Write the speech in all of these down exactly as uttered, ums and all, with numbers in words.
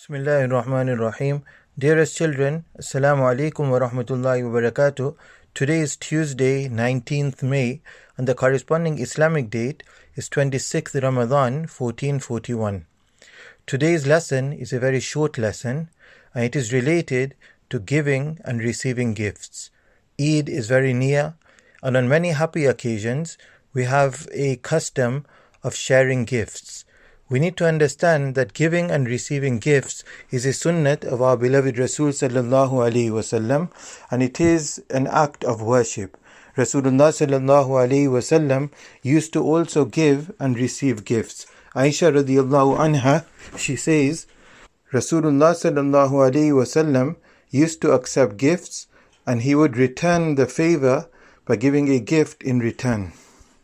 Bismillahir Rahmanir Rahim. Dearest children, Assalamu alaikum wa rahmatullahi wa barakatuh. Today is Tuesday, nineteenth May, and the corresponding Islamic date is twenty-sixth Ramadan, fourteen forty-one. Today's lesson is a very short lesson, and it is related to giving and receiving gifts. Eid is very near, and on many happy occasions, we have a custom of sharing gifts. We need to understand that giving and receiving gifts is a sunnat of our beloved Rasul sallallahu alaihi wasallam, and it is an act of worship. Rasulullah sallallahu alaihi wasallam used to also give and receive gifts. Aisha radiallahu anha, she says, Rasulullah sallallahu alaihi wasallam used to accept gifts, and he would return the favor by giving a gift in return.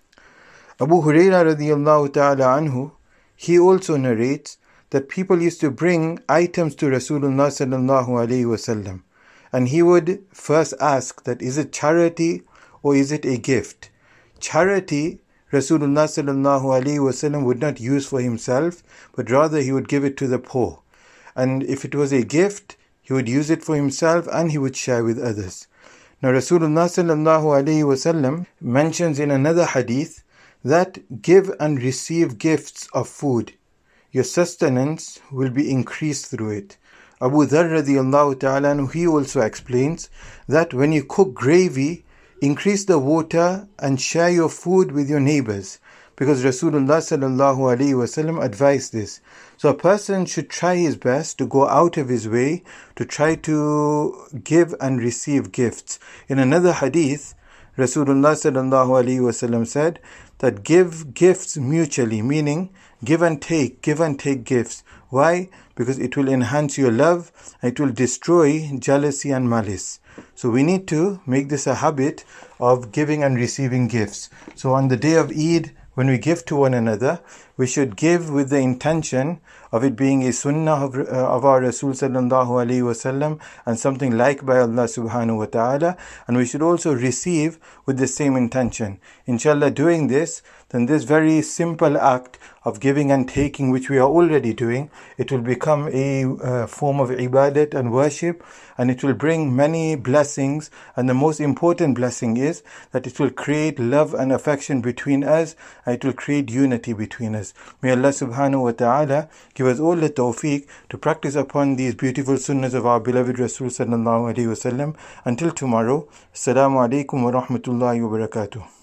Abu Hurairah radiallahu ta'ala anhu, he also narrates that people used to bring items to Rasulullah sallallahu alaihi wasallam, and he would first ask that is it charity or is it a gift? Charity, Rasulullah sallallahu alaihi wasallam would not use for himself, but rather he would give it to the poor. And if it was a gift, he would use it for himself and he would share with others. Now Rasulullah sallallahu alaihi wasallam mentions in another hadith that give and receive gifts of food. Your sustenance will be increased through it. Abu Dharr radiallahu ta'ala, he also explains that when you cook gravy, increase the water and share your food with your neighbors, because Rasulullah sallallahu alaihi wasallam advised this. So a person should try his best to go out of his way to try to give and receive gifts. In another hadith, Rasulullah sallallahu alaihi wasallam said that give gifts mutually, meaning give and take, give and take gifts. Why? Because it will enhance your love and it will destroy jealousy and malice. So we need to make this a habit of giving and receiving gifts. So on the day of Eid, when we give to one another, we should give with the intention of it being a sunnah of, uh, of our Rasul sallallahu alaihi wasallam and something liked by Allah subhanahu wa ta'ala, and we should also receive with the same intention. Inshallah, doing this, then this very simple act of giving and taking, which we are already doing, it will become a uh, form of ibadat and worship, and it will bring many blessings. And the most important blessing is that it will create love and affection between us, and it will create unity between us. May Allah subhanahu wa ta'ala give us all the tawfiq to practice upon these beautiful sunnahs of our beloved Rasul sallallahu alaihi wasallam. Until tomorrow, Assalamu alaikum wa rahmatullahi wa barakatuh.